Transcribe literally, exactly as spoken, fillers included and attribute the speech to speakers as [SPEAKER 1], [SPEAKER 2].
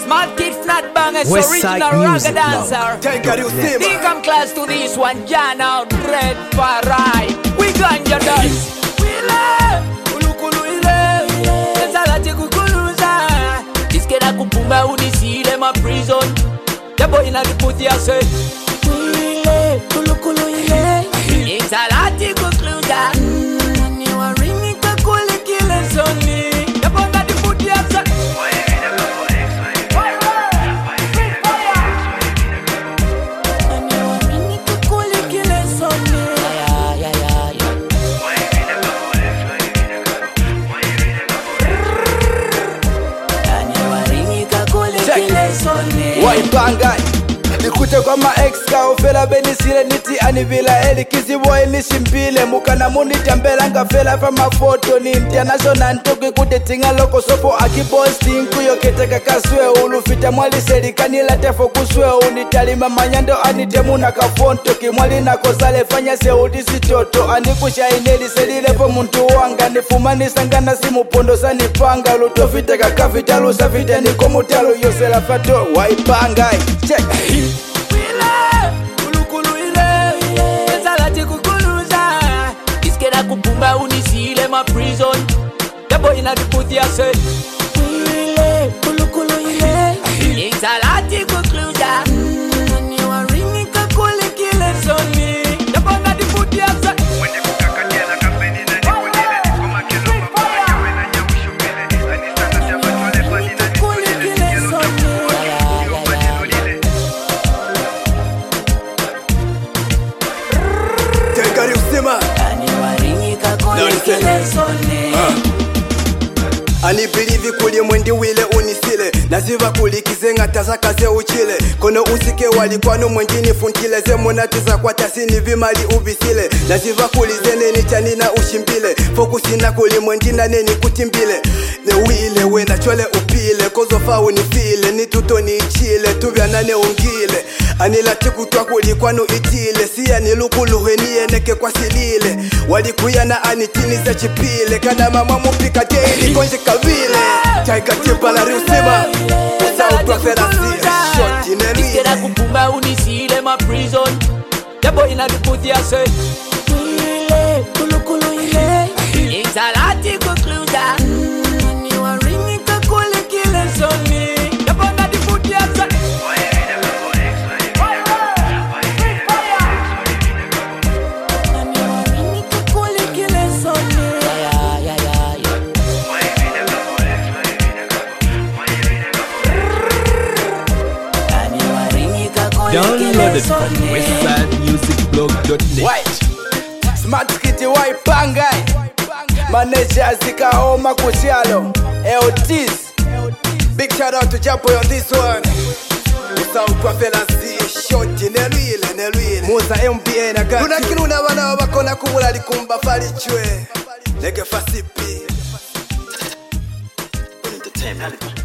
[SPEAKER 1] Smart Kid Flat Bangers, original ragga dancer. Think I'm close to this one, John out red for right. We ganja dance. We love Kulukulu ile. Nzalati kukuluza. Iskeda kupumba unisile ma prison. The boy na riputi ya se. Ile Kulukulu ile. Nzalati kukuluza. Nani warini kakule kile zoni. The boy na riputi ya se.
[SPEAKER 2] Waipangai nikute kwa ma ex ka ofela benisile niti anivila eli kizibo elishimpile mukana munita mbelanga fela fa mafoto ni international ntoki kute tinga loko sopo akiposti nkuyo keteka kaswe ulufita mwali serikani la tefo kuswe unitalima manyando anitemuna kafonto kimwali na kozale fanya se udisi toto anikusha ineli selile po muntu wanga nifumani sangana simu pondo sani panga lutofita kakavita lusafita nikomutalo yosela fato Waipangai check
[SPEAKER 1] kupumba unisile ma prison. The boy na riputi ya se. Ile kulukulu ile. Nzalati kukluza. Nani warini kakule kile zoni. The boy na riputi ya se.
[SPEAKER 3] Wende kukakatia na kampeni na nikulile. Kuma kilo mama yewe na nyamushumile. Anisana jaba twale fani na nikulile. Kilo tamu waki kiyo fani nulile.
[SPEAKER 2] Tenkari usima Ani believe kuli mwendi wile unisile Naziva kulikize ngataza kaze uchile Kono usike walikwano mwendini funtile Zemona tiza kwa tasini vimali ubisile Naziva kulize neni chanina ushimbile Fokusina kuli mwendina neni kutimbile Ne wile wena chole upile Kozo fa unifile Nituto ni ichile Tuvya nane ungile Anilati kutwa kulikwano itile Siya nilukuluhe niyeneke kwa silile Walikuyana anitini za chipile Kana mama mupika daily konje kavile Taika tipa la riusima Usao proferasi Shot inelile
[SPEAKER 1] Iskeda kupumba unisile ma prison. The boy na riputi ya se. Ile kulukulu ile. Nzalati kukluza. Nani warini kakule kile zoni. The boy na riputi ya se.
[SPEAKER 4] Downloaded from westside music blog dot net.
[SPEAKER 2] White Smart Kid Waipangai Manager zikaoma kushalo Eotis. Big shout out to Japo on this one. Usau kwa felasi shot nelwile nelwile Musa M B A na gati Kuna kiruna wana wakona kubula likumba falichwe Nege fasipi Entertainment